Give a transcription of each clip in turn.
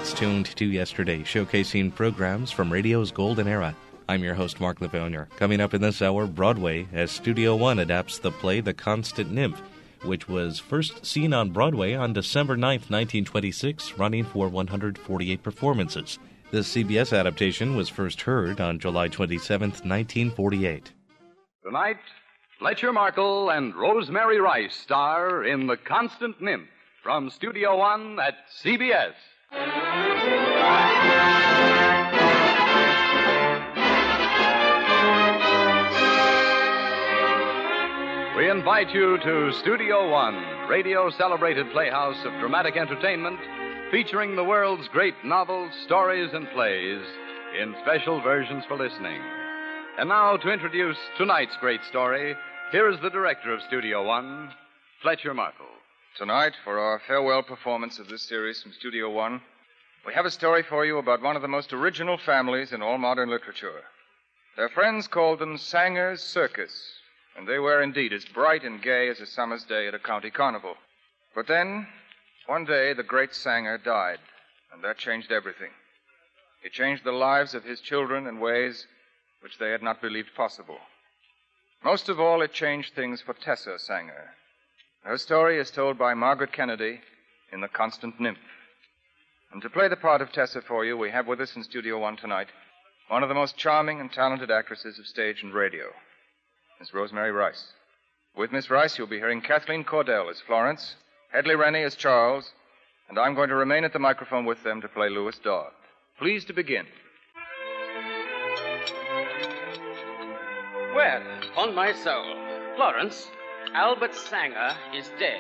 It's Tuned to Yesterday, showcasing programs from radio's golden era. I'm your host, Mark Lavonia. Coming up in this hour, Broadway, as Studio One adapts the play The Constant Nymph, which was first seen on Broadway on December 9th, 1926, running for 148 performances. The CBS adaptation was first heard on July 27th, 1948. Tonight, Fletcher Markle and Rosemary Rice star in The Constant Nymph from Studio One at CBS. We invite you to Studio One, radio-celebrated playhouse of dramatic entertainment, featuring the world's great novels, stories, and plays in special versions for listening. And now, to introduce tonight's great story, here is the director of Studio One, Fletcher Markle. Tonight, for our farewell performance of this series from Studio One, we have a story for you about one of the most original families in all modern literature. Their friends called them Sanger's Circus, and they were indeed as bright and gay as a summer's day at a county carnival. But then, one day, the great Sanger died, and that changed everything. It changed the lives of his children in ways which they had not believed possible. Most of all, it changed things for Tessa Sanger. Her story is told by Margaret Kennedy in The Constant Nymph. And to play the part of Tessa for you, we have with us in Studio One tonight one of the most charming and talented actresses of stage and radio, Miss Rosemary Rice. With Miss Rice, you'll be hearing Kathleen Cordell as Florence, Hedley Rennie as Charles, and I'm going to remain at the microphone with them to play Louis Dodd. Please to begin. Well, on my soul, Florence, Albert Sanger is dead.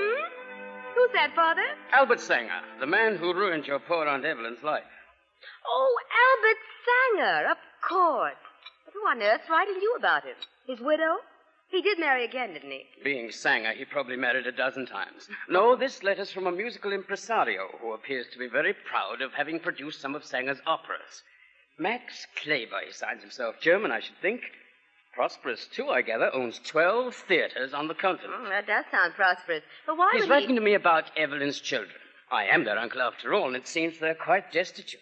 Who's that, Father? Albert Sanger, the man who ruined your poor Aunt Evelyn's life. Oh, Albert Sanger, of course. Who on earth's writing you about him? His widow? He did marry again, didn't he? Being Sanger, he probably married a dozen times. No, this letter's from a musical impresario who appears to be very proud of having produced some of Sanger's operas. Max Kleber, he signs himself. German, I should think. Prosperous, too, I gather. Owns 12 theaters on the continent. That does sound prosperous. But why He's would writing to me about Evelyn's children. I am their uncle after all, and it seems they're quite destitute.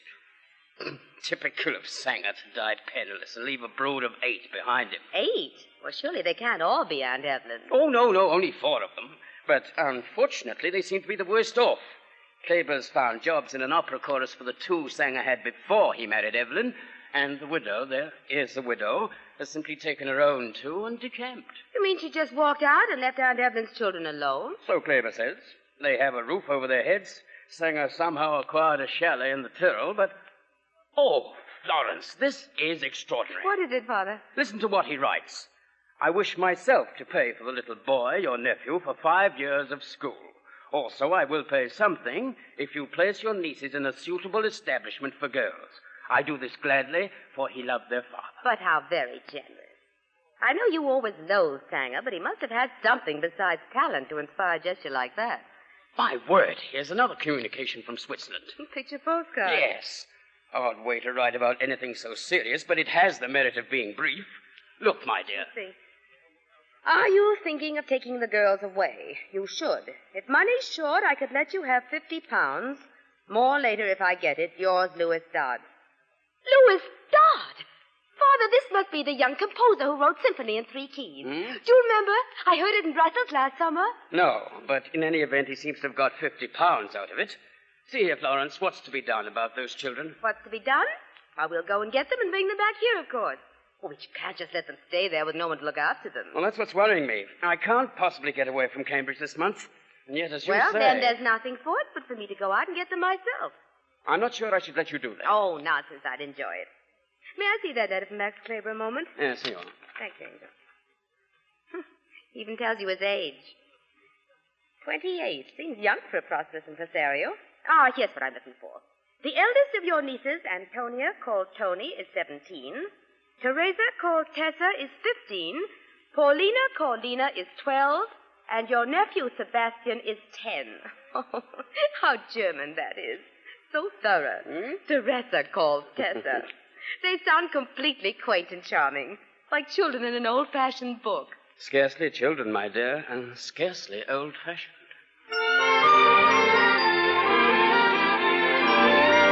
Typical of Sanger to die penniless and leave a brood of 8 behind him. 8? Well, surely they can't all be Aunt Evelyn. Oh, no, only 4 of them. But unfortunately, they seem to be the worst off. Kleber's found jobs in an opera chorus for the 2 Sanger had before he married Evelyn, and the widow, there is the widow, has simply taken her own 2 and decamped. You mean she just walked out and left Aunt Evelyn's children alone? So Kleber says. They have a roof over their heads. Sanger somehow acquired a chalet in the Tyrol, but... Oh, Florence, this is extraordinary. What is it, Father? Listen to what he writes. I wish myself to pay for the little boy, your nephew, for 5 years of school. Also, I will pay something if you place your nieces in a suitable establishment for girls. I do this gladly, for he loved their father. But how very generous. I know you always loathed Sanger, but he must have had something besides talent to inspire a gesture like that. My word, here's another communication from Switzerland. Picture postcard. Yes. Odd way to write about anything so serious, but it has the merit of being brief. Look, my dear. Let's see. Are you thinking of taking the girls away? You should. If money's short, I could let you have £50. More later if I get it. Yours, Louis Dodd. Louis Dodd? Father, this must be the young composer who wrote Symphony in 3 keys. Do you remember? I heard it in Brussels last summer. No, but in any event, he seems to have got £50 out of it. See here, Florence, what's to be done about those children? What's to be done? I will go and get them and bring them back here, of course. Oh, but you can't just let them stay there with no one to look after them. Well, that's what's worrying me. I can't possibly get away from Cambridge this month. And yet, as you say... Well, then there's nothing for it but for me to go out and get them myself. I'm not sure I should let you do that. Oh, nonsense. I'd enjoy it. May I see that letter from Max Kleber a moment? Yes, Senor. Thank you, Angel. Even tells you his age. 28. Seems young for a prosperous impresario. Ah, here's what I'm looking for. The eldest of your nieces, Antonia, called Tony, is 17. Teresa, called Tessa, is 15. Paulina, called Lena, is 12. And your nephew, Sebastian, is 10. Oh, how German that is. So thorough. Teresa called Tessa. They sound completely quaint and charming, like children in an old-fashioned book. Scarcely children, my dear, and scarcely old-fashioned.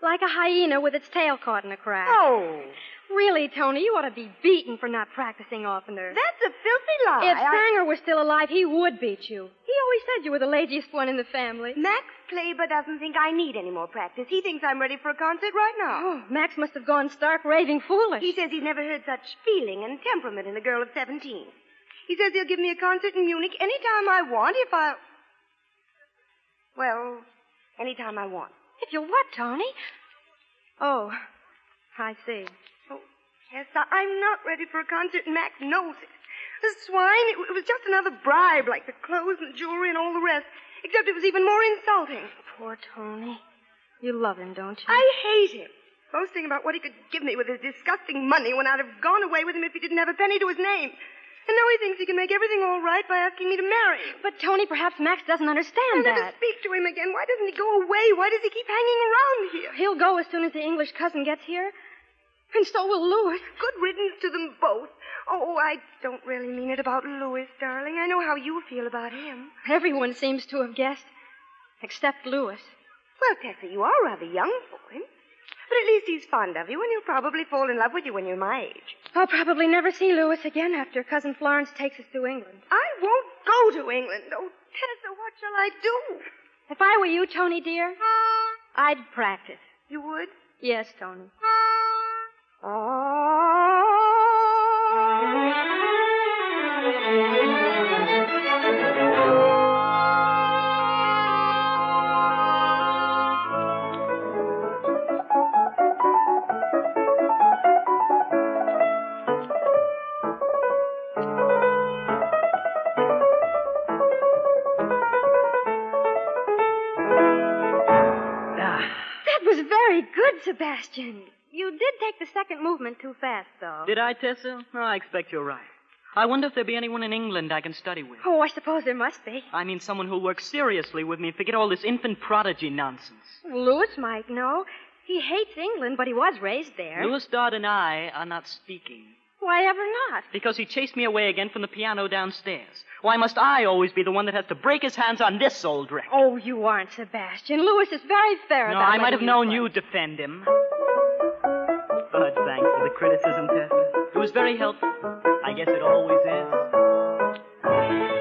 Like a hyena with its tail caught in a crack. Oh, Really, Tony, you ought to be beaten for not practicing oftener. that's a filthy lie. If Sanger was still alive, he would beat you. He always said you were the laziest one in the family. Max Claber doesn't think I need any more practice. He thinks I'm ready for a concert right now. Oh, Max must have gone stark raving foolish. He says he's never heard such feeling and temperament in a girl of 17. He says he'll give me a concert in Munich any time I want if I... Well, any time I want. If you what, Tony? Oh, I see. Oh, yes, I'm not ready for a concert, and Max knows it. The swine, it was just another bribe, like the clothes and jewelry and all the rest, except it was even more insulting. Poor Tony. You love him, don't you? I hate him. Boasting about what he could give me with his disgusting money when I'd have gone away with him if he didn't have a penny to his name. And now he thinks he can make everything all right by asking me to marry him. But, Tony, perhaps Max doesn't understand I'll never that. speak to him again. Why doesn't he go away? Why does he keep hanging around here? He'll go as soon as the English cousin gets here. And so will Louis. Good riddance to them both. Oh, I don't really mean it about Louis, darling. I know how you feel about him. Everyone seems to have guessed, except Louis. Well, Tessa, you are rather young for him. But at least he's fond of you, and he'll probably fall in love with you when you're my age. I'll probably never see Louis again after Cousin Florence takes us to England. I won't go to England. Oh, Tessa, what shall I do? If I were you, Tony, dear, I'd practice. You would? Yes, Tony. That was very good, Sebastian. You did take the second movement too fast, though. Did I, Tessa? Oh, I expect you're right. I wonder if there'll be anyone in England I can study with. Oh, I suppose there must be. I mean someone who'll work seriously with me and forget all this infant prodigy nonsense. Louis might know. He hates England, but he was raised there. Louis Dodd and I are not speaking. Why ever not? Because he chased me away again from the piano downstairs. Why must I always be the one that has to break his hands on this old wreck? Oh, you aren't, Sebastian. Louis is very fair No, about I might have letting known play. you'd defend him. But thanks for the criticism, Tessa. It was very helpful. I guess it always is.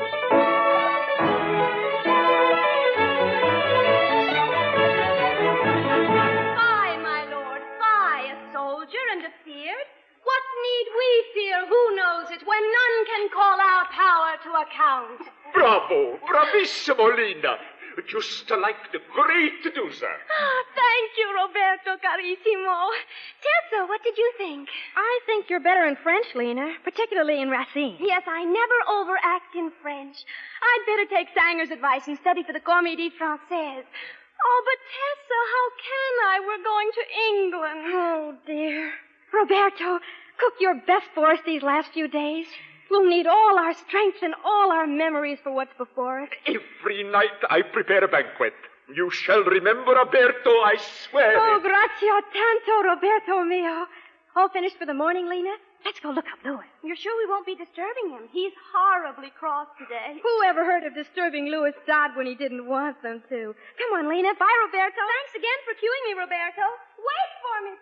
Fie, my lord, fie, a soldier and a feared. What need we fear, who knows it, when none can call our power to account? Bravo! Bravissimo, Lina! Just like the great Dusa. Ah, thank you, Roberto Carissimo. Tessa, what did you think? I think you're better in French, Lena, particularly in Racine. Yes, I never overact in French. I'd better take Sanger's advice and study for the Comédie Française. Oh, but Tessa, how can I? We're going to England. Oh, dear. Roberto, cook your best for us these last few days. We'll need all our strength and all our memories for what's before us. Every night I prepare a banquet. You shall remember, Roberto, I swear. Oh, grazie tanto, Roberto mio. All finished for the morning, Lena? Let's go look up Louis. You're sure we won't be disturbing him? He's horribly cross today. Who ever heard of disturbing Louis Dodd when he didn't want them to? Come on, Lena. Bye, Roberto. Thanks again for cueing me, Roberto. Wait for me,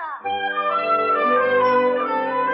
Tessa.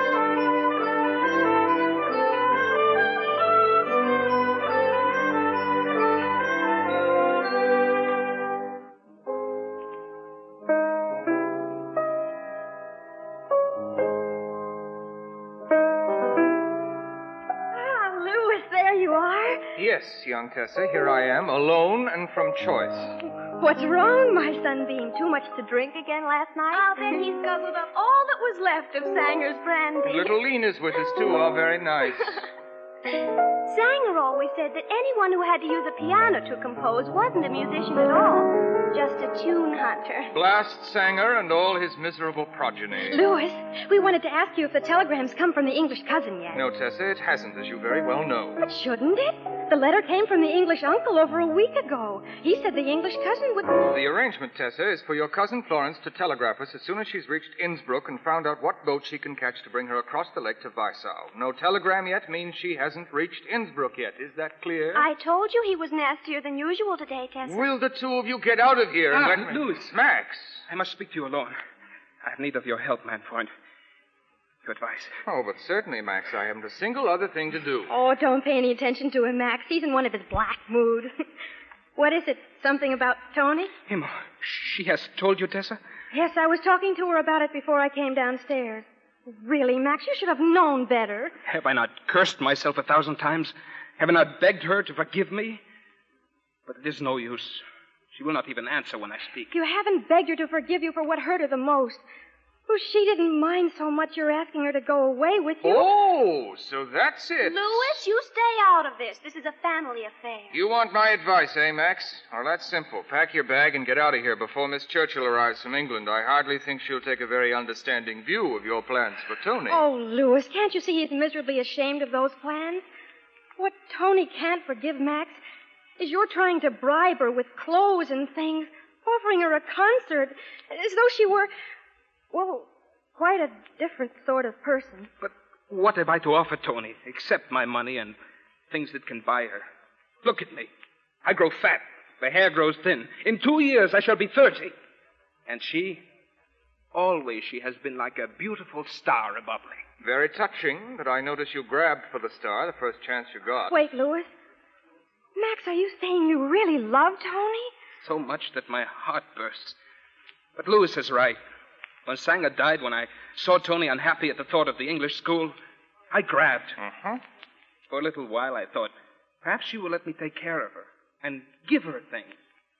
Yes, young Tessa, here I am, alone and from choice. What's wrong, my sunbeam? Too much to drink again last night? I'll bet he's guzzled up all that was left of Sanger's brandy. Little Lena's with us, too, all very nice. Sanger always said that anyone who had to use a piano to compose wasn't a musician at all, just a tune hunter. Blast Sanger and all his miserable progeny. Louis, we wanted to ask you if the telegram's come from the English cousin yet. No, Tessa, it hasn't, as you very well know. But shouldn't it? The letter came from the English uncle over a week ago. He said the English cousin would... The arrangement, Tessa, is for your cousin Florence to telegraph us as soon as she's reached Innsbruck and found out what boat she can catch to bring her across the lake to Weissau. No telegram yet means she hasn't reached Innsbruck yet. Is that clear? I told you he was nastier than usual today, Tessa. Will the two of you get out of here and let me... Louis. Max! I must speak to you alone. I have need of your help, Manfreund. Your advice. Oh, but certainly, Max. I haven't a single other thing to do. Oh, don't pay any attention to him, Max. He's in one of his black mood. What is it? Something about Tony? Emma, she has told you, Tessa? Yes, I was talking to her about it before I came downstairs. Really, Max, you should have known better. Have I not cursed myself 1,000 times? Have I not begged her to forgive me? But it is no use. She will not even answer when I speak. You haven't begged her to forgive you for what hurt her the most. Well, she didn't mind so much you're asking her to go away with you. Oh, so that's it. Louis, you stay out of this. This is a family affair. You want my advice, eh, Max? Well, that's simple. Pack your bag and get out of here before Miss Churchill arrives from England. I hardly think she'll take a very understanding view of your plans for Tony. Oh, Louis, can't you see he's miserably ashamed of those plans? What Tony can't forgive, Max, is you're trying to bribe her with clothes and things, offering her a concert, as though she were... well, quite a different sort of person. But what have I to offer Tony, except my money and things that can buy her? Look at me. I grow fat. The hair grows thin. In 2 years, I shall be 30. And she? Always she has been like a beautiful star above me. Very touching, but I notice you grabbed for the star the first chance you got. Wait, Louis. Max, are you saying you really love Tony? So much that my heart bursts. But Louis is right. When Sanger died, when I saw Tony unhappy at the thought of the English school, I grabbed. Uh-huh. For a little while, I thought, perhaps she will let me take care of her and give her things.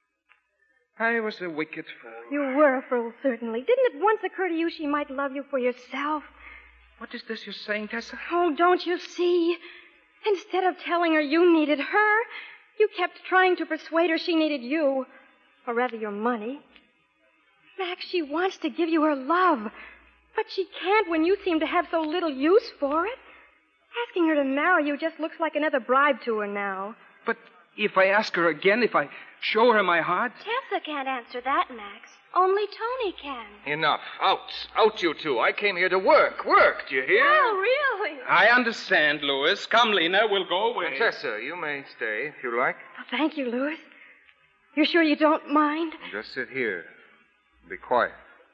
I was a wicked fool. You were a fool, certainly. Didn't it once occur to you she might love you for yourself? What is this you're saying, Tessa? Oh, don't you see? Instead of telling her you needed her, you kept trying to persuade her she needed you. Or rather, your money. Max, she wants to give you her love, but she can't when you seem to have so little use for it. Asking her to marry you just looks like another bribe to her now. But if I ask her again, if I show her my heart... Tessa can't answer that, Max. Only Tony can. Enough. Out. Out, you two. I came here to work. Work, do you hear? Oh, really? I understand, Louis. Come, Lena, we'll go away. Tessa, you may stay if you like. Oh, thank you, Louis. You're sure you don't mind? Just sit here. Be quiet.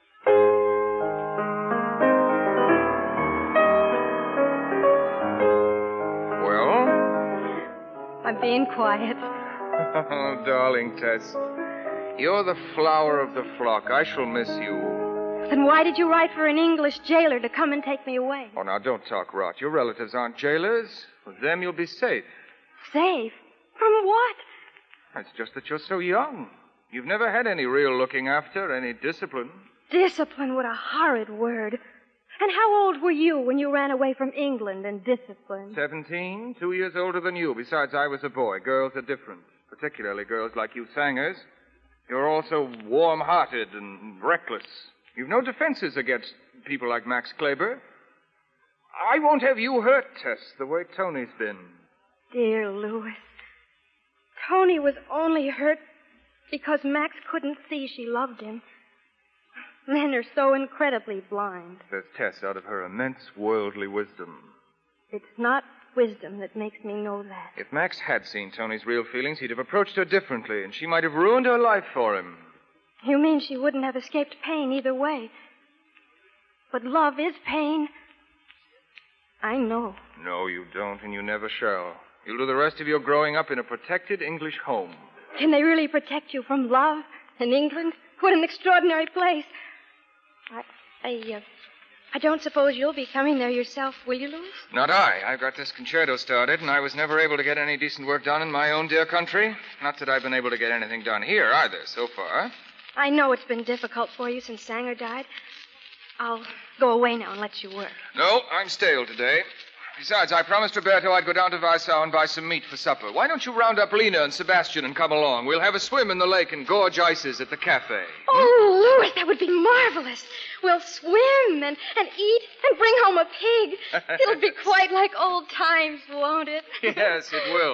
Well? I'm being quiet. Oh, darling Tess. You're the flower of the flock. I shall miss you. Then why did you write for an English jailer to come and take me away? Oh, now, don't talk rot. Your relatives aren't jailers. With them, you'll be safe. Safe? From what? It's just that you're so young. You've never had any real looking after, any discipline. Discipline, what a horrid word. And how old were you when you ran away from England and discipline? 17, 2 years older than you. Besides, I was a boy. Girls are different, particularly girls like you Sangers. You're also warm-hearted and reckless. You've no defenses against people like Max Kleber. I won't have you hurt, Tess, the way Tony's been. Dear Louis, Tony was only hurt because Max couldn't see she loved him. Men are so incredibly blind. Says Tess out of her immense worldly wisdom. It's not wisdom that makes me know that. If Max had seen Tony's real feelings, he'd have approached her differently, and she might have ruined her life for him. You mean she wouldn't have escaped pain either way? But love is pain. I know. No, you don't, and you never shall. You'll do the rest of your growing up in a protected English home. Can they really protect you from love in England? What an extraordinary place. I don't suppose you'll be coming there yourself, will you, Louis? Not I. I've got this concerto started, and I was never able to get any decent work done in my own dear country. Not that I've been able to get anything done here either, so far. I know it's been difficult for you since Sanger died. I'll go away now and let you work. No, I'm stale today. Besides, I promised Roberto I'd go down to Weissau and buy some meat for supper. Why don't you round up Lena and Sebastian and come along? We'll have a swim in the lake and gorge ices at the cafe. Oh, Louis, that would be marvelous. We'll swim and eat and bring home a pig. It'll be quite like old times, won't it? Yes, it will.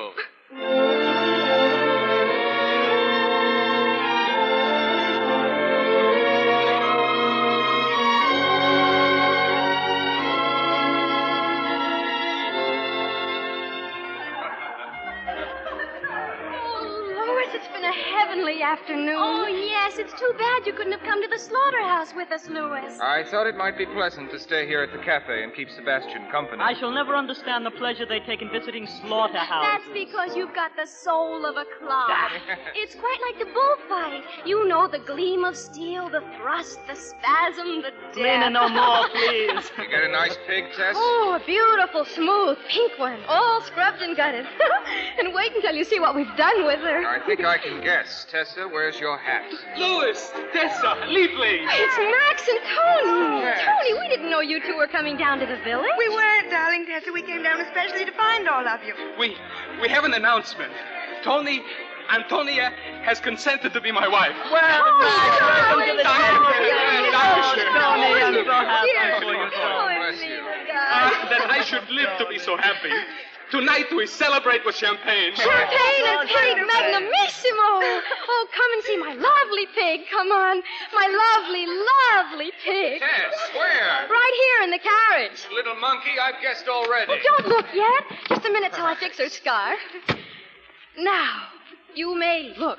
Afternoon. Oh, yes. It's too bad you couldn't have come to the slaughterhouse with us, Louis. I thought it might be pleasant to stay here at the cafe and keep Sebastian company. I shall never understand the pleasure they take in visiting slaughterhouses. That's because you've got the soul of a clown. It's quite like the bullfight. You know the gleam of steel, the thrust, the spasm, the death. Lena, no more, please. You get a nice pig, Tess? Oh, a beautiful, smooth, pink one. All scrubbed and gutted. And wait until you see what we've done with her. I think I can guess. Tessa, where's your hat? Louis, Tessa, Liebling. It's Max and Tony. Yes. Tony, we didn't know you two were coming down to the village. We weren't, darling Tessa. We came down especially to find all of you. We have an announcement. Tony Antonia has consented to be my wife. Well, welcome to the Tony, I'm so happy for you. Bless you. That I should live to be so happy. Tonight we celebrate with champagne. Champagne and cake, magnanissimo. Oh, come and see my lovely pig. Come on. My lovely, lovely pig. Tess, where? Right here in the carriage. Little monkey, I've guessed already. Oh, don't look yet. Just a minute till I fix her scarf. Now, you may look.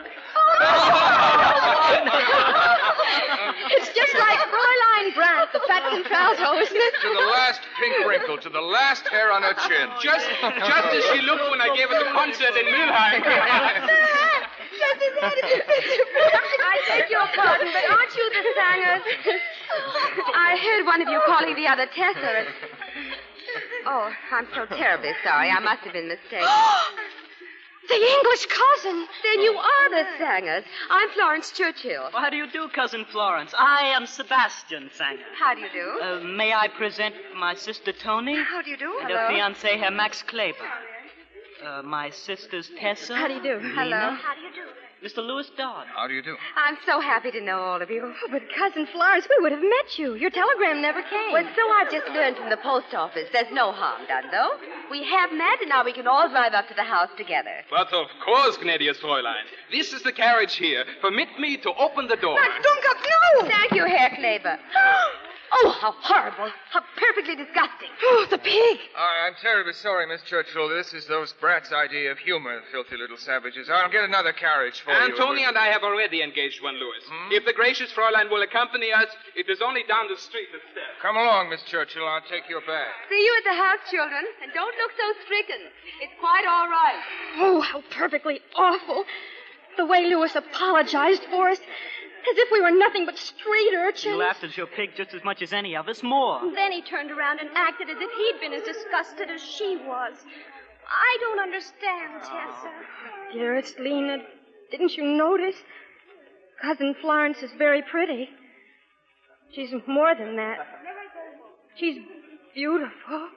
It's just like Fräulein Brandt, the fat contralto, isn't it? To the last pink wrinkle, to the last hair on her chin. Just as she looked when I gave her the concert in Mülheim. Just as that is the picture. I beg your pardon, but aren't you the Sangers? I heard one of you calling the other Tessa. Oh, I'm so terribly sorry. I must have been mistaken. The English cousin. Then you are the Sangers. I'm Florence Churchill. Well, how do you do, Cousin Florence? I am Sebastian Sanger. How do you do? May I present my sister Tony? How do you do? And Hello. her fiancé, Herr Max Kleber. My sisters Tessa. How do you do? Lena, Hello. How do you do? Mr. Louis Dodd. How do you do? I'm so happy to know all of you. Oh, but Cousin Florence, we would have met you. Your telegram never came. Well, so I've just learned from the post office. There's no harm done, though. We have met, and now we can all drive up to the house together. But of course, gnädiges Fräulein. This is the carriage here. Permit me to open the door. Dunkup, no! Thank you, Herr Kleber. Oh, how horrible. How perfectly disgusting. Oh, the pig. I'm terribly sorry, Miss Churchill. This is those brats' idea of humor, filthy little savages. I'll get another carriage for you. Antonia and I have already engaged one, Louis. If the gracious Fräulein will accompany us, it is only down the street the steps. Come along, Miss Churchill. I'll take your bag. See you at the house, children. And don't look so stricken. It's quite all right. Oh, how perfectly awful. The way Louis apologized for us. As if we were nothing but street urchins. You laughed at your pig just as much as any of us, more. Then he turned around and acted as if he'd been as disgusted as she was. I don't understand, Tessa. Dearest Lena, didn't you notice? Cousin Florence is very pretty. She's more than that. She's beautiful.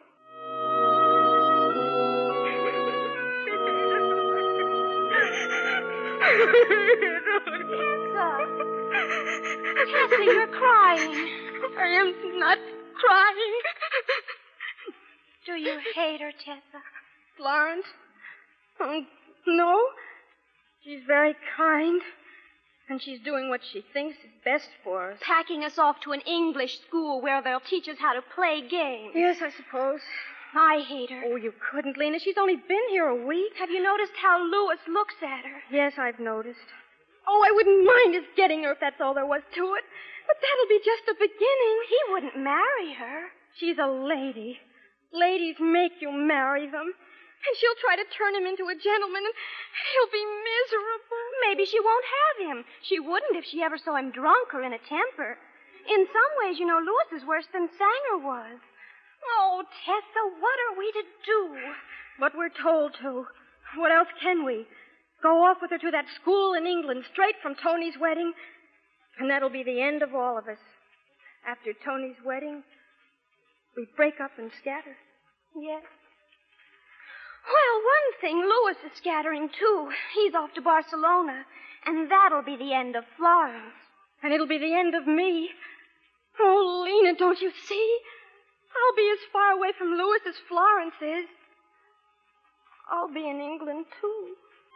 Tessa, you're crying. I am not crying. Do you hate her, Tessa? Florence? Oh, no. She's very kind. And she's doing what she thinks is best for us. Packing us off to an English school where they'll teach us how to play games. Yes, I suppose. I hate her. Oh, you couldn't, Lena. She's only been here a week. Have you noticed how Louis looks at her? Yes, I've noticed. Oh, I wouldn't mind his getting her if that's all there was to it. But that'll be just the beginning. He wouldn't marry her. She's a lady. Ladies make you marry them. And she'll try to turn him into a gentleman, and he'll be miserable. Maybe she won't have him. She wouldn't if she ever saw him drunk or in a temper. In some ways, you know, Louis is worse than Sanger was. Oh, Tessa, what are we to do? What we're told to. What else can we? Go off with her to that school in England, straight from Tony's wedding. And that'll be the end of all of us. After Tony's wedding, we break up and scatter. Yes. Well, one thing, Louis is scattering, too. He's off to Barcelona. And that'll be the end of Florence. And it'll be the end of me. Oh, Lena, don't you see? I'll be as far away from Louis as Florence is. I'll I'll be in England, too.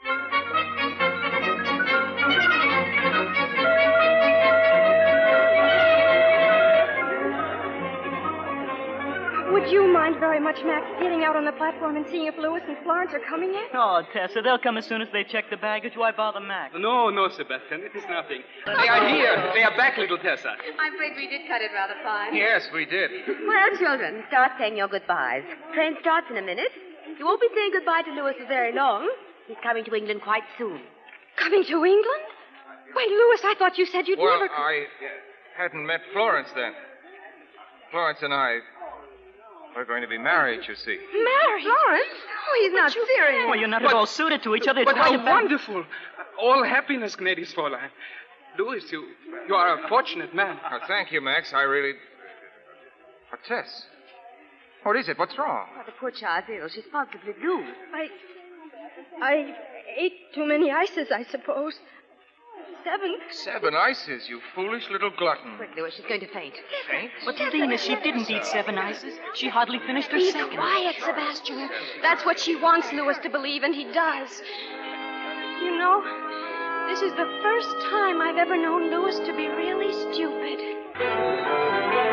Would you mind very much, Max, getting out on the platform and seeing if Louis and Florence are coming yet? Oh, Tessa, they'll come as soon as they check the baggage. Why bother Max? No, Sebastian, it is nothing. They are here. They are back, little Tessa. I'm afraid we did cut it rather fine. Yes, we did. Well, children, start saying your goodbyes. Train starts in a minute. You won't be saying goodbye to Louis for very long. He's coming to England quite soon. Coming to England? Wait, Louis, I thought you said you'd Well, never... I hadn't met Florence then. Florence and I... We're going to be married, you see. Married? Florence? Oh, he's not serious. Oh, you're not at all suited to each other. It's But quite how a wonderful. All happiness, gnädiges Fräulein. Louis, you are a fortunate man. Oh, thank you, Max. I really... Oh, Tess. What is it? What's wrong? Oh, the poor child's ill. She's positively blue. I ate too many ices, I suppose. 7. 7 ices, you foolish little glutton. Quick, Louis, she's going to faint. Faint? But, Lena, she didn't eat 7 ices. She hardly finished her Be second. quiet, Sebastian. That's what she wants Louis to believe, and he does. You know, this is the first time I've ever known Louis to be really stupid.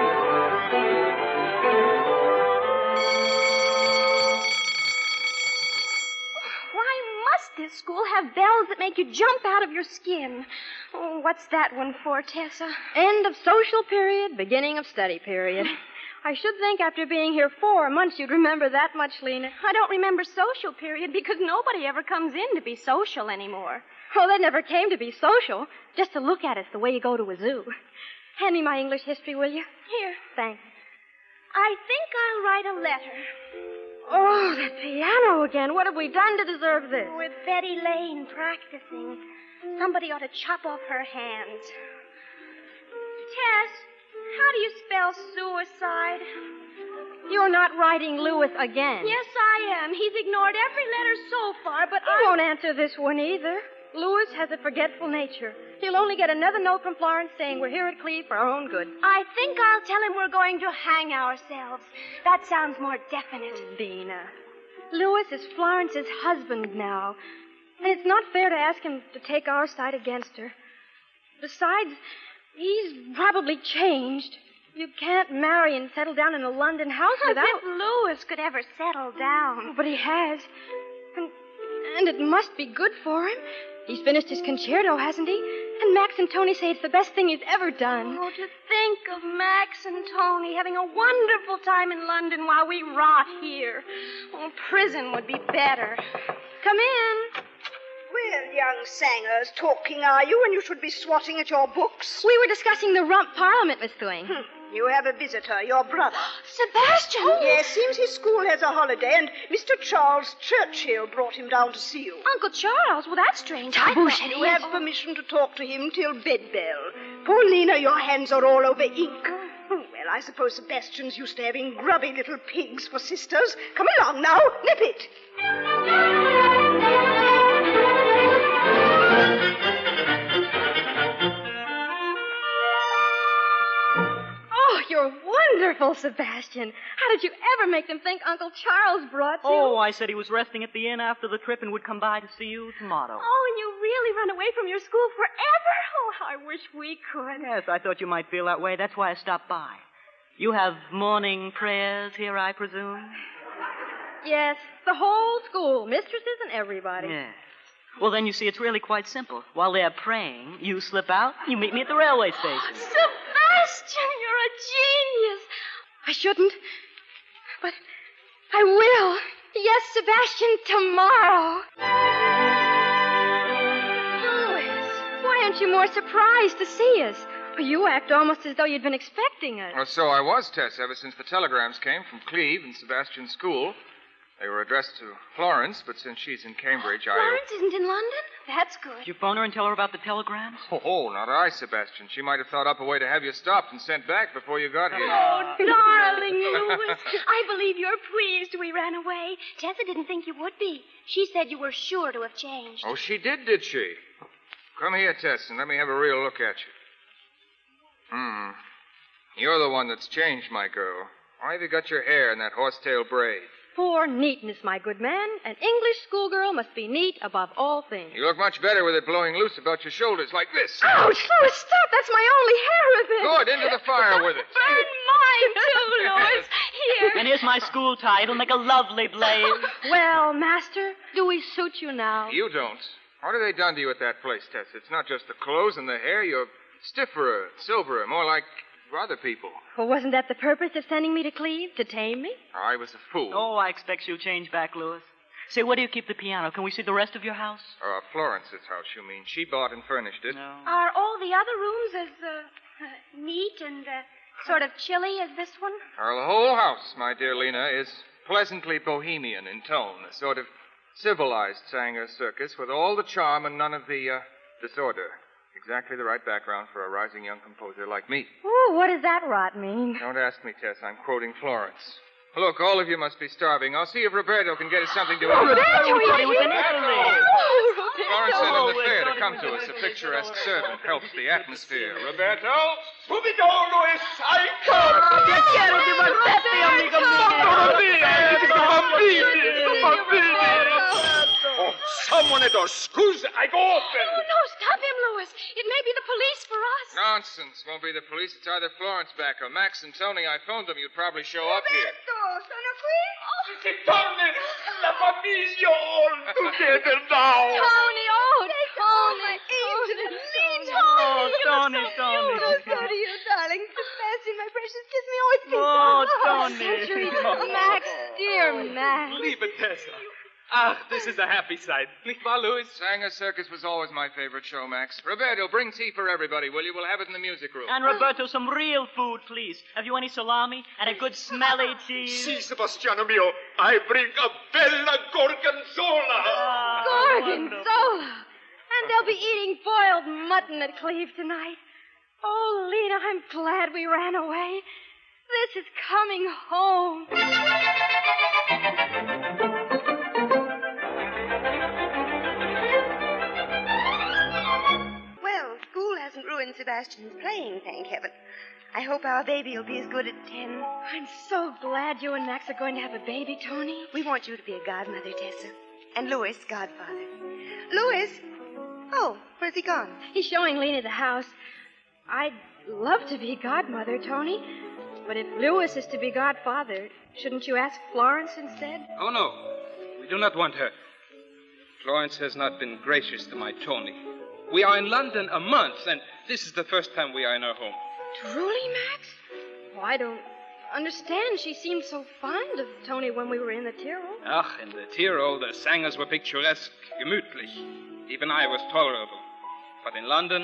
This school have bells that make you jump out of your skin. Oh, what's that one for, Tessa? End of social period, beginning of study period. I should think after being here 4 months you'd remember that much, Lena. I don't remember social period because nobody ever comes in to be social anymore. Oh, they never came to be social, just to look at us the way you go to a zoo. Hand me my English history, will you? Here. Thanks. I think I'll write a letter. Oh, that piano again. What have we done to deserve this? With Betty Lane practicing. Somebody ought to chop off her hands. Tess, how do you spell suicide? You're not writing Louis again. Yes, I am. He's ignored every letter so far, but He won't answer this one either. Louis has a forgetful nature. He'll only get another note from Florence saying we're here at Cleve for our own good. I think I'll tell him we're going to hang ourselves. That sounds more definite. Dina. Louis is Florence's husband now. And it's not fair to ask him to take our side against her. Besides, he's probably changed. You can't marry and settle down in a London house without... As if Louis could ever settle down. But he has. And it must be good for him. He's finished his concerto, hasn't he? And Max and Tony say it's the best thing he's ever done. Oh, to think of Max and Tony having a wonderful time in London while we rot here. Oh, prison would be better. Come in. Well, young Sangers, talking are you, when you should be swatting at your books? We were discussing the rump parliament, Miss Thwing. You have a visitor, your brother. Sebastian! Yes, seems his school has a holiday, and Mr. Charles Churchill brought him down to see you. Uncle Charles? Well, that's strange. You have permission to talk to him till bedbell. Paulina, your hands are all over ink. Well, I suppose Sebastian's used to having grubby little pigs for sisters. Come along now, nip it. You're wonderful, Sebastian. How did you ever make them think Uncle Charles brought you? Oh, I said he was resting at the inn after the trip and would come by to see you tomorrow. Oh, and you really run away from your school forever? Oh, I wish we could. Yes, I thought you might feel that way. That's why I stopped by. You have morning prayers here, I presume? Yes, the whole school, mistresses and everybody. Yes. Well, then you see, it's really quite simple. While they're praying, you slip out, you meet me at the railway station. Sebastian, you're a genius. I shouldn't, but I will. Yes, Sebastian, tomorrow. Louis, why aren't you more surprised to see us? You act almost as though you'd been expecting us. Well, so I was, Tess, ever since the telegrams came from Cleve and Sebastian's school. They were addressed to Florence, but since she's in Cambridge, Florence isn't in London? That's good. Did you phone her and tell her about the telegrams? Oh, not I, Sebastian. She might have thought up a way to have you stopped and sent back before you got here. Oh, darling Louis. I believe you're pleased we ran away. Tessa didn't think you would be. She said you were sure to have changed. Oh, she did she? Come here, Tess, and let me have a real look at you. You're the one that's changed, my girl. Why have you got your hair in that horsetail braid? For neatness, my good man. An English schoolgirl must be neat above all things. You look much better with it blowing loose about your shoulders like this. Ouch! Louis, stop! That's my only hair ribbon. Good, into the fire with it. Burn mine, too, Louis. Here. And here's my school tie. It'll make a lovely blaze. Well, master, do we suit you now? You don't. What have they done to you at that place, Tessa? It's not just the clothes and the hair. You're stiffer, silverer, more like other people. Well, wasn't that the purpose of sending me to Cleve? To tame me? I was a fool. Oh, I expect you'll change back, Louis. Say, where do you keep the piano? Can we see the rest of your house? Florence's house, you mean. She bought and furnished it. No. Are all the other rooms as neat and sort of chilly as this one? Well, the whole house, my dear Lena, is pleasantly bohemian in tone. A sort of civilized Sanger circus with all the charm and none of the disorder. Exactly the right background for a rising young composer like me. Ooh, what does that rot mean? Don't ask me, Tess. I'm quoting Florence. Look, all of you must be starving. I'll see if Roberto can get us something to eat. Roberto, he was in Italy. Florence sent him the fare to come to us. A picturesque servant helps the atmosphere. Roberto? Subito, Luis! I come! Piacere di Martetti, amico Oh, someone at the Scusa, I go open! Oh, no, stop him, Louis. It may be the police for us. Nonsense. Won't be the police. It's either Florence back or Max and Tony. I phoned them. You'd probably show up here. Sono qui? Si torni! La famiglia all together now! Tony, oh, Tony. Tony, Tony. So do you, darling. Sebastian, my precious, kiss me. Oh, it's Oh, Tony. Max, dear Max. Liebe Tessa. Ah, this is a happy sight. Nicht wahr, Louis? Sanger Circus was always my favorite show, Max. Roberto, bring tea for everybody, will you? We'll have it in the music room. And Roberto, some real food, please. Have you any salami and a good smelly cheese? Si, Sebastiano mio. I bring a bella gorgonzola. Gorgonzola. And they'll be eating boiled mutton at Cleve tonight. Oh, Lena, I'm glad we ran away. This is coming home. Well, school hasn't ruined Sebastian's playing, thank heaven. I hope our baby will be as good at 10. I'm so glad you and Max are going to have a baby, Tony. We want you to be a godmother, Tessa. And Louis, godfather. Louis? Oh, where's he gone? He's showing Lena the house. I'd love to be godmother, Tony. But if Louis is to be godfather, shouldn't you ask Florence instead? Oh, no. We do not want her. Florence has not been gracious to my Tony. We are in London a month, and this is the first time we are in her home. Truly, Max? Oh, I don't understand. She seemed so fond of Tony when we were in the Tyrol. Ach, in the Tyrol, the Sangers were picturesque, gemütlich. Even I was tolerable. But in London,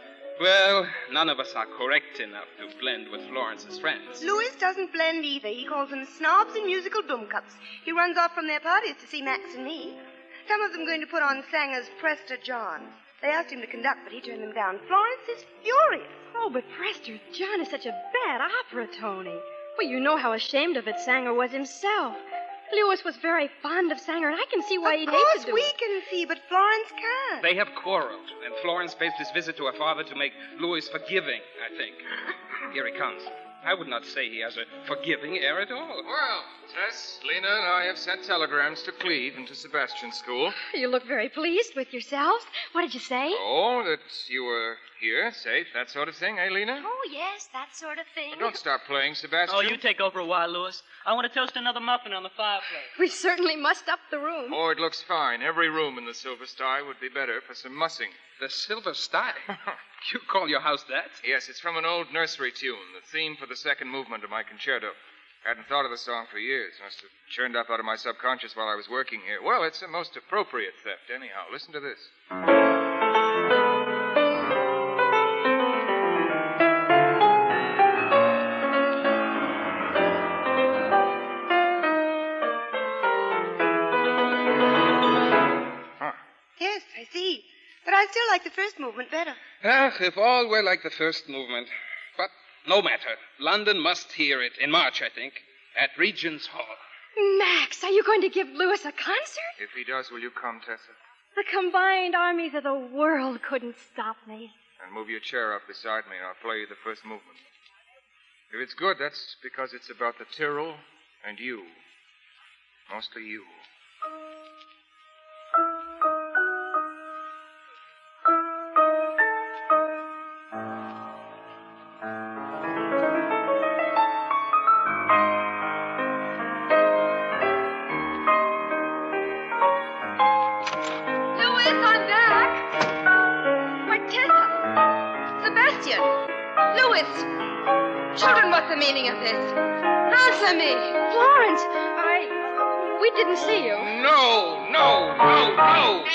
well, none of us are correct enough to blend with Florence's friends. Louis doesn't blend either. He calls them snobs and musical boomcups. He runs off from their parties to see Max and me. Some of them going to put on Sanger's Prester John. They asked him to conduct, but he turned them down. Florence is furious. Oh, but Prester John is such a bad opera, Tony. Well, you know how ashamed of it Sanger was himself. Louis was very fond of Sanger, and I can see why he'd hate to do it. Of course we can see, but Florence can't. They have quarreled, and Florence based this visit to her father to make Louis forgiving, I think. Here he comes. I would not say he has a forgiving air at all. Well, Tess, Lena, and I have sent telegrams to Cleve and to Sebastian's school. You look very pleased with yourselves. What did you say? Oh, that you were here, safe, that sort of thing, eh, Lena? Oh, yes, that sort of thing. Don't stop playing, Sebastian. Oh, you take over a while, Louis. I want to toast another muffin on the fireplace. We certainly must up the room. Oh, it looks fine. Every room in the Silver Star would be better for some mussing. The Silver Star? You call your house that? Yes, it's from an old nursery tune, the theme for the second movement of my concerto. Hadn't thought of the song for years. Must have churned up out of my subconscious while I was working here. Well, it's a most appropriate theft, anyhow. Listen to this. Yes, I see. But I still like the first movement better. Ah, if all were like the first movement. But no matter. London must hear it, in March, I think, at Regent's Hall. Max, are you going to give Louis a concert? If he does, will you come, Tessa? The combined armies of the world couldn't stop me. And move your chair up beside me, and I'll play you the first movement. If it's good, that's because it's about the Tyrol and you. Mostly you. Children, what's the meaning of this? Answer me. Florence, we didn't see you. No, no, no, no.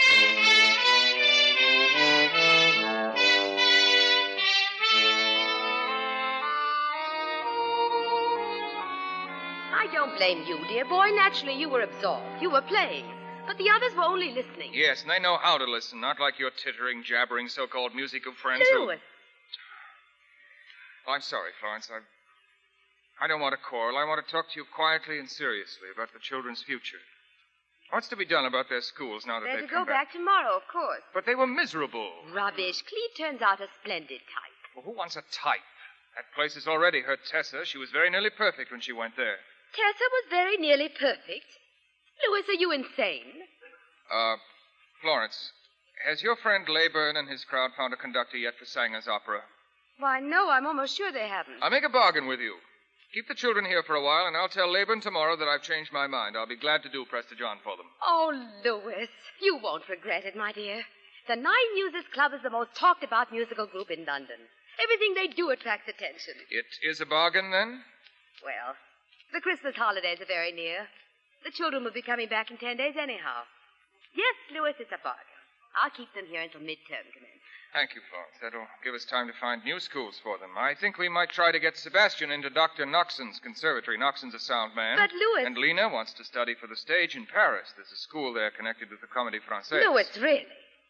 I don't blame you, dear boy. Naturally, you were absorbed. You were playing. But the others were only listening. Yes, and they know how to listen, not like your tittering, jabbering so-called musical friends Louis. Oh, I'm sorry, Florence. I don't want to quarrel. I want to talk to you quietly and seriously about the children's future. What's to be done about their schools now that They're they've to come go back tomorrow, of course. But they were miserable. Rubbish. Cleve turns out a splendid type. Well, who wants a type? That place has already hurt Tessa. She was very nearly perfect when she went there. Tessa was very nearly perfect. Louis, are you insane? Florence, has your friend Leyburn and his crowd found a conductor yet for Sanger's opera? Why, no, I'm almost sure they haven't. I'll make a bargain with you. Keep the children here for a while, and I'll tell Leyburn tomorrow that I've changed my mind. I'll be glad to do Prester John for them. Oh, Louis, you won't regret it, my dear. The Nine Muses Club is the most talked about musical group in London. Everything they do attracts attention. It is a bargain, then? Well, the Christmas holidays are very near. The children will be coming back in 10 days anyhow. Yes, Louis, it's a bargain. I'll keep them here until midterm commences. Thank you, Florence. That'll give us time to find new schools for them. I think we might try to get Sebastian into Dr. Noxon's conservatory. Noxon's a sound man. But Louis... And Lena wants to study for the stage in Paris. There's a school there connected with the Comédie Française. Louis, really?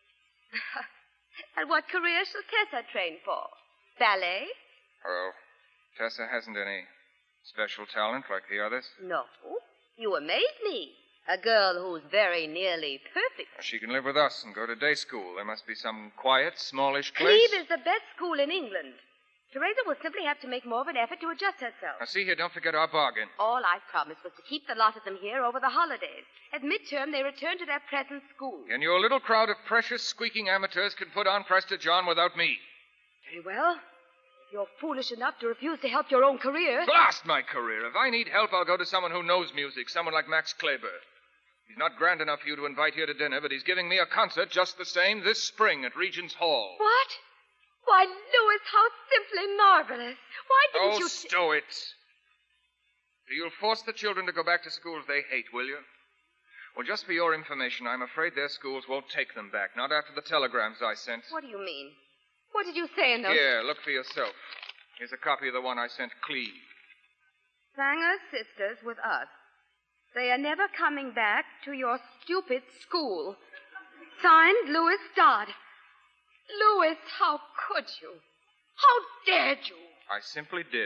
And what career shall Tessa train for? Ballet? Oh, Tessa hasn't any special talent like the others. No. You amaze me. A girl who's very nearly perfect. She can live with us and go to day school. There must be some quiet, smallish place. Cleve is the best school in England. Teresa will simply have to make more of an effort to adjust herself. Now, see here, don't forget our bargain. All I promised was to keep the lot of them here over the holidays. At midterm, they return to their present school. And your little crowd of precious, squeaking amateurs can put on Prester John without me. Very well. If you're foolish enough to refuse to help your own career... Blast my career. If I need help, I'll go to someone who knows music, someone like Max Kleber. He's not grand enough for you to invite here to dinner, but he's giving me a concert just the same this spring at Regent's Hall. What? Why, Louis, how simply marvelous. Why didn't you... stow it. You'll force the children to go back to schools they hate, will you? Well, just for your information, I'm afraid their schools won't take them back, not after the telegrams I sent. What do you mean? What did you say in those... Here, look for yourself. Here's a copy of the one I sent Cleve. Sanger sisters with us. They are never coming back to your stupid school. Signed, Louis Dodd. Louis, how could you? How dared you? I simply did.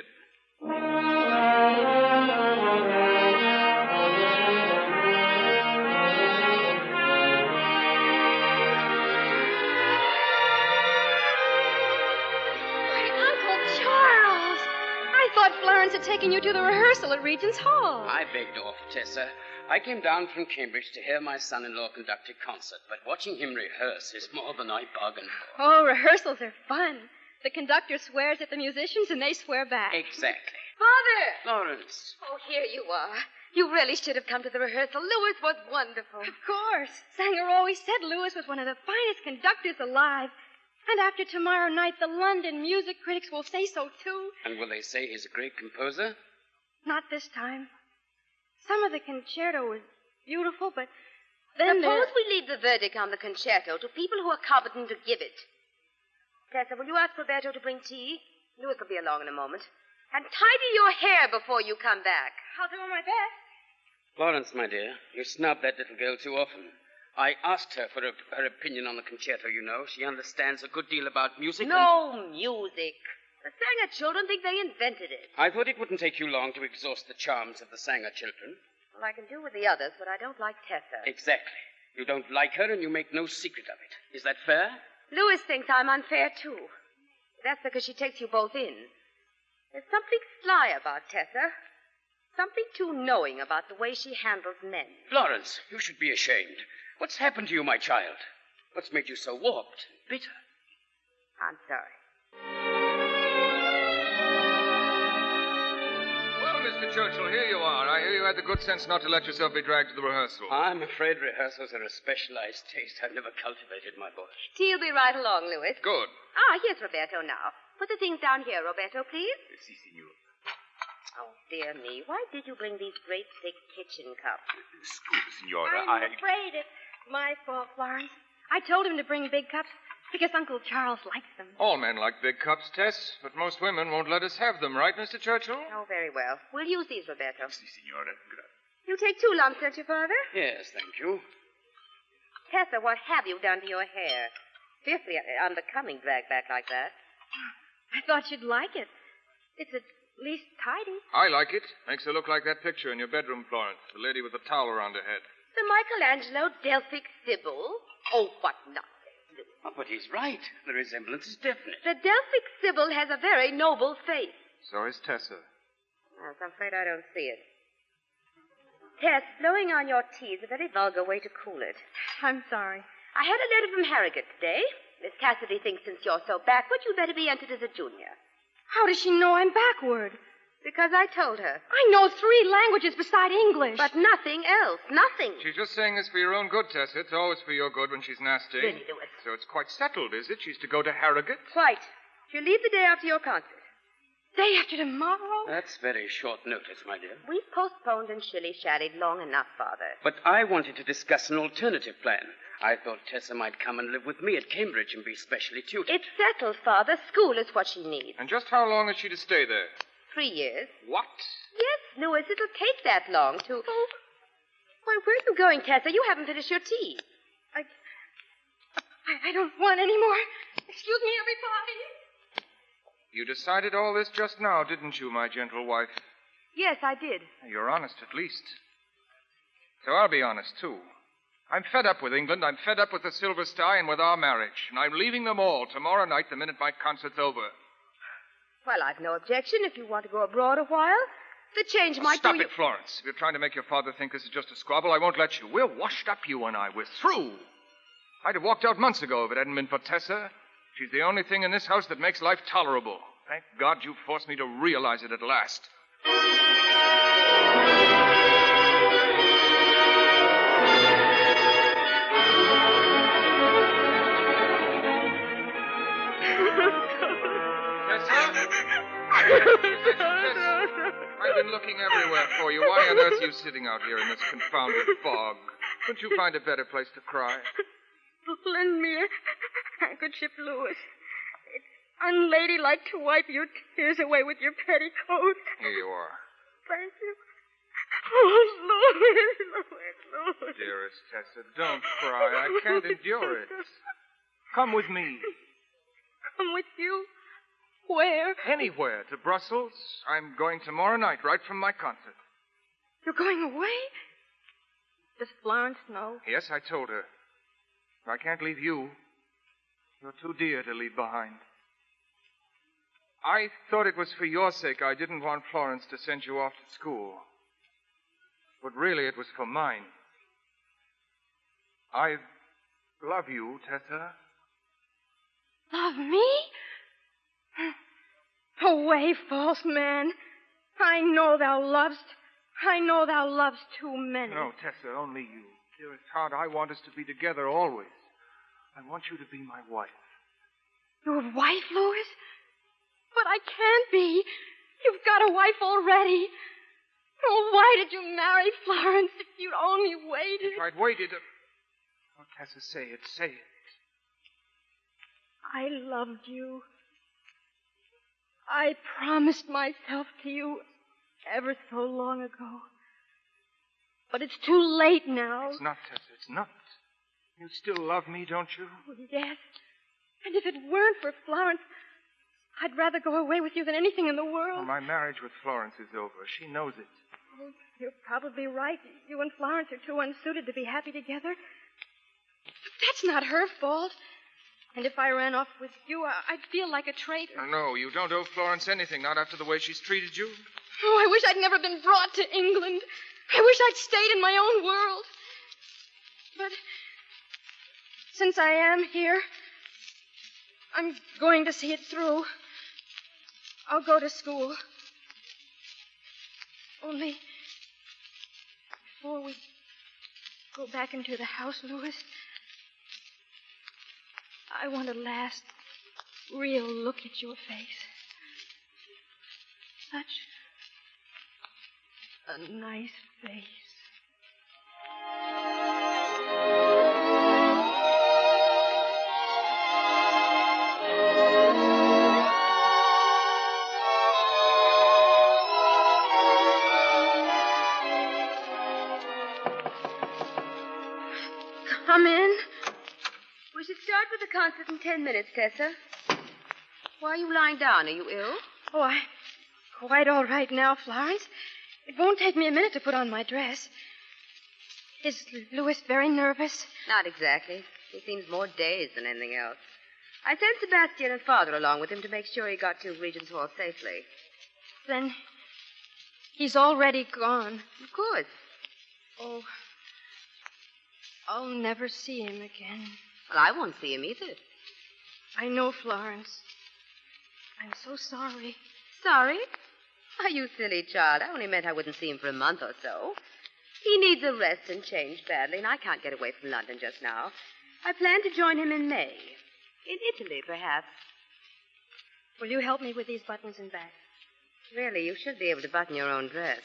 Florence had taken you to the rehearsal at Regent's Hall. I begged off, Tessa. I came down from Cambridge to hear my son-in-law conduct a concert, but watching him rehearse is more than I bargained for. Oh, rehearsals are fun. The conductor swears at the musicians and they swear back. Exactly. Father! Florence. Oh, here you are. You really should have come to the rehearsal. Louis was wonderful. Of course. Sanger always said Louis was one of the finest conductors alive. And after tomorrow night, the London music critics will say so, too. And will they say he's a great composer? Not this time. Some of the concerto was beautiful, but then Suppose we leave the verdict on the concerto to people who are competent to give it. Tessa, will you ask Roberto to bring tea? Louis will be along in a moment. And tidy your hair before you come back. I'll do my best. Florence, my dear, you snub that little girl too often. I asked her for her opinion on the concerto, you know. She understands a good deal about music. No music. The Sanger children think they invented it. I thought it wouldn't take you long to exhaust the charms of the Sanger children. Well, I can do with the others, but I don't like Tessa. Exactly. You don't like her and you make no secret of it. Is that fair? Louis thinks I'm unfair, too. That's because she takes you both in. There's something sly about Tessa. Something too knowing about the way she handles men. Florence, you should be ashamed. What's happened to you, my child? What's made you so warped and bitter? I'm sorry. Well, Mr. Churchill, here you are. I hear you had the good sense not to let yourself be dragged to the rehearsal. I'm afraid rehearsals are a specialized taste I've never cultivated, my boy. Tea'll be right along, Louis. Good. Here's Roberto now. Put the things down here, Roberto, please. Si, signor. Oh, dear me. Why did you bring these great thick kitchen cups? Scusi, signora. I'm afraid it's my fault, Florence. I told him to bring big cups because Uncle Charles likes them. All men like big cups, Tess, but most women won't let us have them, right, Mr. Churchill? Oh, very well. We'll use these, Roberto. Si, signora. You take 2 lumps, don't you, Father? Yes, thank you. Tessa, what have you done to your hair? Fearfully unbecoming drag back like that. I thought you'd like it. It's at least tidy. I like it. Makes her look like that picture in your bedroom, Florence. The lady with the towel around her head. The Michelangelo Delphic Sybil? Oh, what nonsense. Oh, but he's right. The resemblance is definite. The Delphic Sybil has a very noble face. So is Tessa. Yes, I'm afraid I don't see it. Tess, blowing on your tea is a very vulgar way to cool it. I'm sorry. I had a letter from Harrogate today. Miss Cassidy thinks since you're so backward, you'd better be entered as a junior. How does she know I'm backward? Because I told her. I know 3 languages beside English. But nothing else. Nothing. She's just saying this for your own good, Tessa. It's always for your good when she's nasty. Really, Louis. So it's quite settled, is it? She's to go to Harrogate? Quite. She'll leave the day after your concert. Day after tomorrow? That's very short notice, my dear. We've postponed and shilly-shallied long enough, Father. But I wanted to discuss an alternative plan. I thought Tessa might come and live with me at Cambridge and be specially tutored. It's settled, Father. School is what she needs. And just how long is she to stay there? 3 years. What? Yes, Louis, it'll take that long to... Oh. Why, where are you going, Tessa? You haven't finished your tea. I don't want any more. Excuse me, everybody. You decided all this just now, didn't you, my gentle wife? Yes, I did. You're honest, at least. So I'll be honest, too. I'm fed up with England. I'm fed up with the Silver Star and with our marriage. And I'm leaving them all tomorrow night the minute my concert's over. Well, I've no objection if you want to go abroad a while. The change might Stop do it, Florence. If you're trying to make your father think this is just a squabble, I won't let you. We're washed up, you and I. We're through. I'd have walked out months ago if it hadn't been for Tessa. She's the only thing in this house that makes life tolerable. Thank God you forced me to realize it at last. I've been looking everywhere for you. Why on earth are you sitting out here in this confounded fog? Couldn't you find a better place to cry? Lend me a handkerchief, Louis. It's unladylike to wipe your tears away with your petticoat. Here you are. Thank you. Oh, Louis. Dearest Tessa, don't cry. I can't endure it. Come with me. Come with you? Where? Anywhere. To Brussels. I'm going tomorrow night, right from my concert. You're going away? Does Florence know? Yes, I told her. I can't leave you. You're too dear to leave behind. I thought it was for your sake I didn't want Florence to send you off to school. But really, it was for mine. I love you, Tessa. Love me? Away, false man. I know thou lovest too many. No, Tessa, only you. Dearest heart, I want us to be together always. I want you to be my wife. Your wife, Louis? But I can't be. You've got a wife already. Oh, why did you marry Florence if you'd only waited? If I'd waited... Oh, Tessa, say it, say it. I loved you. I promised myself to you ever so long ago. But it's too late now. It's not, Tessa, it's not. You still love me, don't you? Oh, yes. And if it weren't for Florence, I'd rather go away with you than anything in the world. Well, my marriage with Florence is over. She knows it. Oh, you're probably right. You and Florence are too unsuited to be happy together. That's not her fault. And if I ran off with you, I'd feel like a traitor. No, you don't owe Florence anything, not after the way she's treated you. Oh, I wish I'd never been brought to England. I wish I'd stayed in my own world. But since I am here, I'm going to see it through. I'll go to school. Only, before we go back into the house, Louis, I want a last real look at your face. Such a nice face. Come in. We should start with the concert in 10 minutes, Tessa. Why are you lying down? Are you ill? Oh, I'm quite all right now, Florence. It won't take me a minute to put on my dress. Is Louis very nervous? Not exactly. He seems more dazed than anything else. I sent Sebastian and Father along with him to make sure he got to Regent's Hall safely. Then he's already gone. Of course. Oh, I'll never see him again. Well, I won't see him either. I know, Florence. I'm so sorry. Sorry? Why, you silly child. I only meant I wouldn't see him for a month or so. He needs a rest and change badly, and I can't get away from London just now. I plan to join him in May. In Italy, perhaps. Will you help me with these buttons and back? Really, you should be able to button your own dress.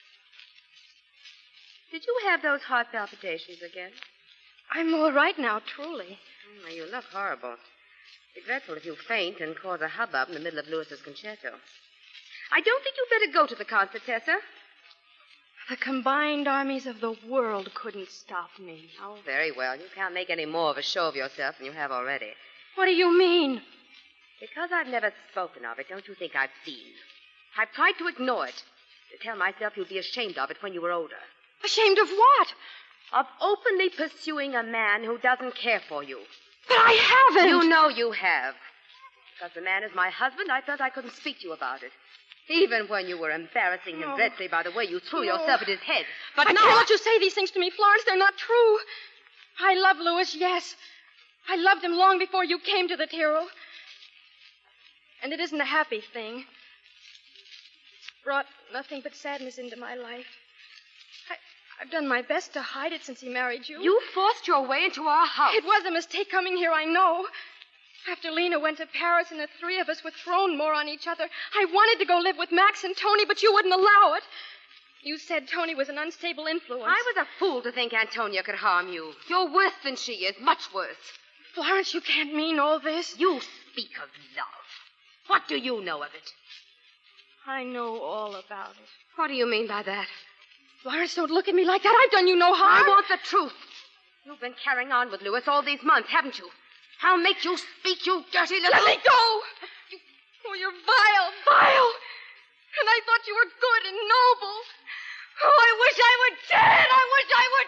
Did you have those heart palpitations again? I'm all right now, truly. Oh, you look horrible. It'd be dreadful if you faint and cause a hubbub in the middle of Lewis's concerto. I don't think you'd better go to the concert, Tessa. The combined armies of the world couldn't stop me. Oh, very well. You can't make any more of a show of yourself than you have already. What do you mean? Because I've never spoken of it, don't you think I've seen? I've tried to ignore it, to tell myself you'd be ashamed of it when you were older. Ashamed of what? Of openly pursuing a man who doesn't care for you. But I haven't. You know you have. Because the man is my husband, I felt I couldn't speak to you about it. Even when you were embarrassing him dreadfully by the way you threw yourself at his head. But I now... can't let you say these things to me, Florence. They're not true. I love Louis, yes. I loved him long before you came to the Tyrol. And it isn't a happy thing. It's brought nothing but sadness into my life. I've done my best to hide it since he married you. You forced your way into our house. It was a mistake coming here, I know. After Lena went to Paris and the three of us were thrown more on each other, I wanted to go live with Max and Tony, but you wouldn't allow it. You said Tony was an unstable influence. I was a fool to think Antonia could harm you. You're worse than she is, much worse. Florence, you can't mean all this. You speak of love. What do you know of it? I know all about it. What do you mean by that? Florence, don't look at me like that. I've done you no harm. I want the truth. You've been carrying on with Louis all these months, haven't you? I'll make you speak, you dirty little... Let me go! You're vile, vile. And I thought you were good and noble. Oh, I wish I were dead. I wish I were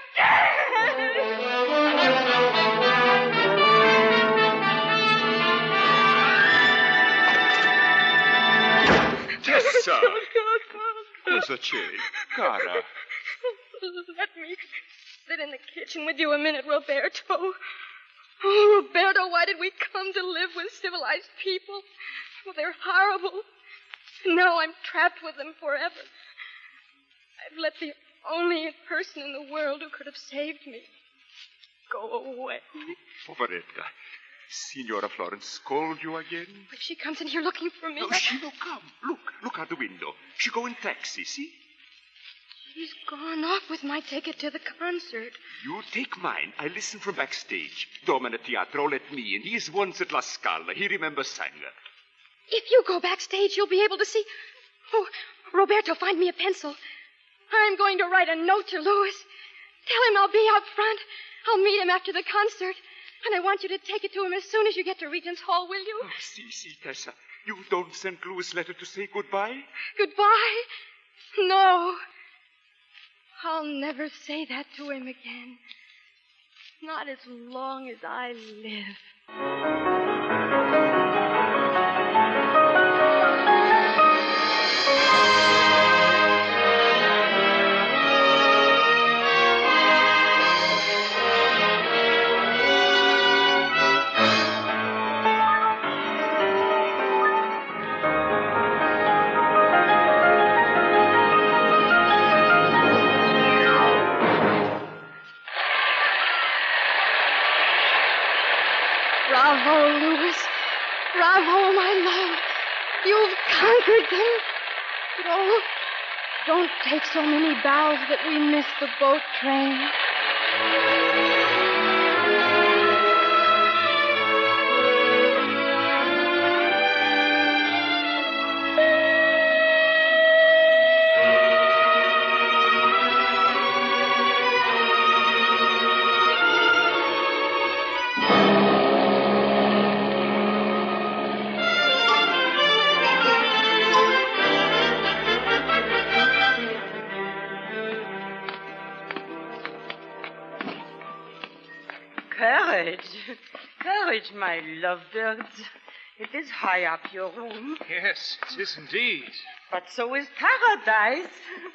dead! Tessa! Cosa c'è? Cara. Let me sit in the kitchen with you a minute, Roberto. Oh, Roberto, why did we come to live with civilized people? Oh, they're horrible. Now I'm trapped with them forever. I've let the only person in the world who could have saved me go away. Poveretta. Signora Florence scold you again? If she comes in here looking for me... No, she will come. Look out the window. She go in taxi, see? She's gone off with my ticket to the concert. You take mine. I listen from backstage. Domine Teatro let me in. He is once at La Scala. He remembers Sanger. If you go backstage, you'll be able to see... Oh, Roberto, find me a pencil. I'm going to write a note to Louis. Tell him I'll be out front. I'll meet him after the concert. And I want you to take it to him as soon as you get to Regent's Hall, will you? Oh, see, Tessa. You don't send Louis' letter to say goodbye? Goodbye? No. I'll never say that to him again. Not as long as I live. Bravo, Louis. Bravo, my love. You've conquered them. But oh, don't take so many bows that we miss the boat train. Courage, my lovebirds. It is high up your room. Yes, it is indeed. But so is paradise.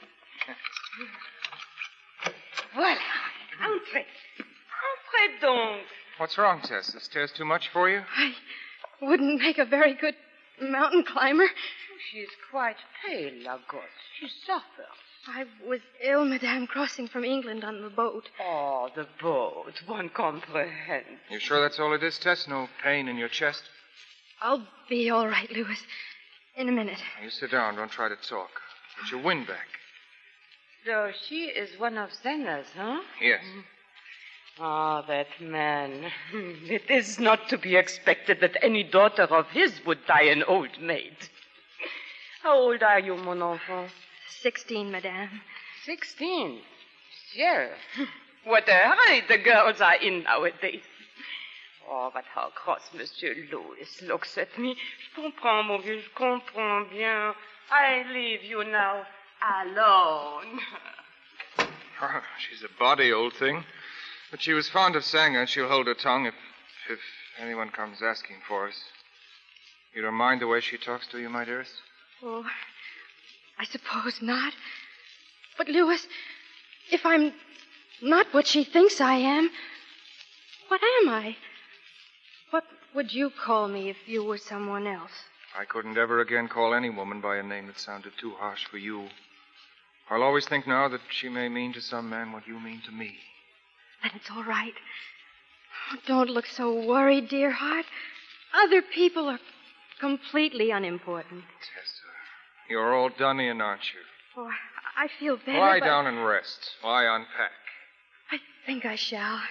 Voilà. Entrez. Entrez donc. What's wrong, Tess? The stairs too much for you? I wouldn't make a very good mountain climber. She is quite pale, la gosse. She suffers. I was ill, Madame, crossing from England on the boat. Oh, the boat. One comprehends. You sure that's all it is, Tess? No pain in your chest? I'll be all right, Louis. In a minute. Now, you sit down. Don't try to talk. Get your wind back. So she is one of Sanger's, huh? Yes. Ah, that man. It is not to be expected that any daughter of his would die an old maid. How old are you, mon enfant? 16, Madame. 16? Sure. What a hurry the girls are in nowadays. Oh, but how cross Monsieur Louis looks at me. Je comprends, mon vieux, je comprends bien. I leave you now alone. Oh, she's a body, old thing. But she was fond of Sanger, and she'll hold her tongue if anyone comes asking for us. You don't mind the way she talks to you, my dearest? Oh, I suppose not. But, Louis, if I'm not what she thinks I am, what am I? What would you call me if you were someone else? I couldn't ever again call any woman by a name that sounded too harsh for you. I'll always think now that she may mean to some man what you mean to me. Then it's all right. Oh, don't look so worried, dear heart. Other people are completely unimportant. Tessa, you're all done in, aren't you? Oh, I feel better. Lie down and rest while I unpack. I think I shall.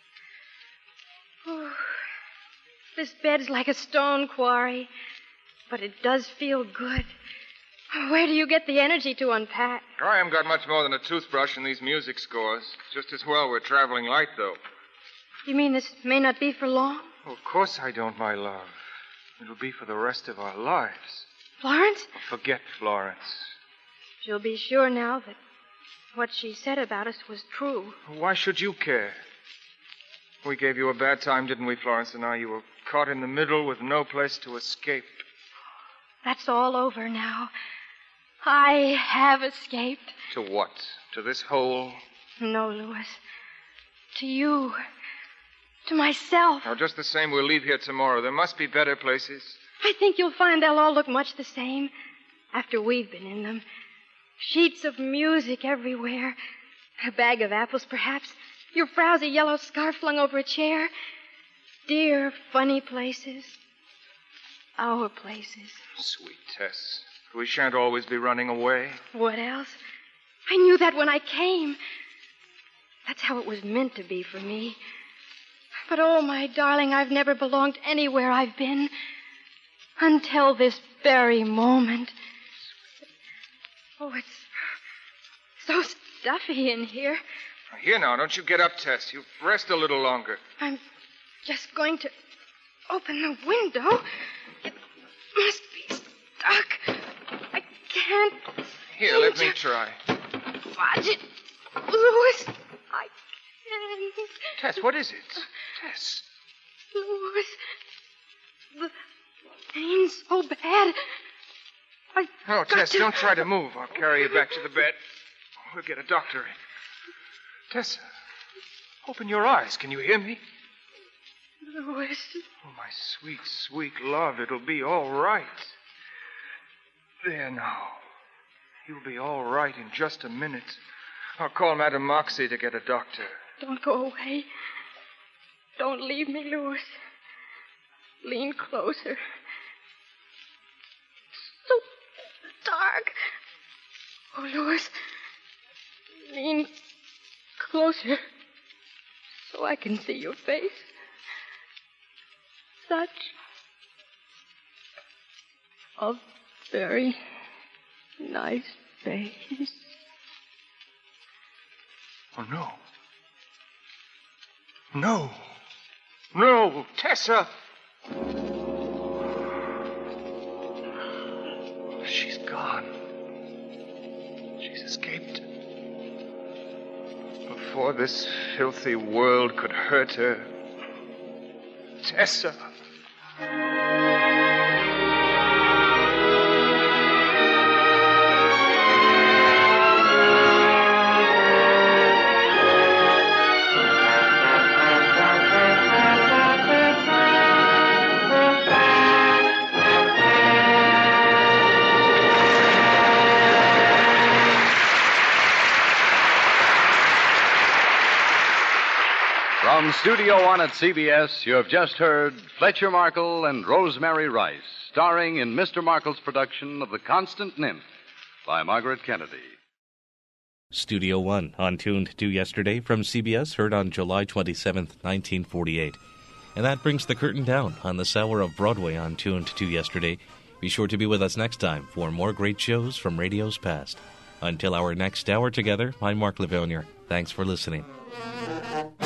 Oh, this bed's like a stone quarry, but it does feel good. Where do you get the energy to unpack? I haven't got much more than a toothbrush in these music scores. Just as well we're traveling light, though. You mean this may not be for long? Oh, of course I don't, my love. It'll be for the rest of our lives. Florence? Oh, forget Florence. She'll be sure now that what she said about us was true. Why should you care? We gave you a bad time, didn't we, Florence? And now you were caught in the middle with no place to escape. That's all over now. I have escaped. To what? To this hole? No, Louis. To you. To myself. Now, just the same, we'll leave here tomorrow. There must be better places. I think you'll find they'll all look much the same after we've been in them. Sheets of music everywhere. A bag of apples, perhaps. Your frowsy yellow scarf flung over a chair. Dear, funny places. Our places. Sweet Tess. We shan't always be running away. What else? I knew that when I came. That's how it was meant to be for me. But, oh, my darling, I've never belonged anywhere I've been until this very moment. Oh, it's so stuffy in here. Here now, don't you get up, Tess. You rest a little longer. I'm just going to open the window. It must be stuck. I can't. Here, let me try. Fudge it, Louis. I can't. Tess, what is it? Tess. Louis. The pain's so bad. Oh, Tess, don't try to move. I'll carry you back to the bed. We'll get a doctor in. Tess, open your eyes. Can you hear me? Louis. Oh, my sweet, sweet love. It'll be all right. There now. You'll be all right in just a minute. I'll call Madame Moxie to get a doctor. Don't go away. Don't leave me, Louis. lean closer. So dark. Oh, Louis, lean closer so I can see your face. Such a very nice face. Oh, no. No. No, Tessa! She's gone. She's escaped. Before this filthy world could hurt her. Tessa! From Studio One at CBS, you have just heard Fletcher Markle and Rosemary Rice, starring in Mr. Markle's production of The Constant Nymph by Margaret Kennedy. Studio One, on Tuned to Yesterday from CBS, heard on July 27th, 1948. And that brings the curtain down on this hour of Broadway on Tuned to Yesterday. Be sure to be with us next time for more great shows from radio's past. Until our next hour together, I'm Mark Livonia. Thanks for listening.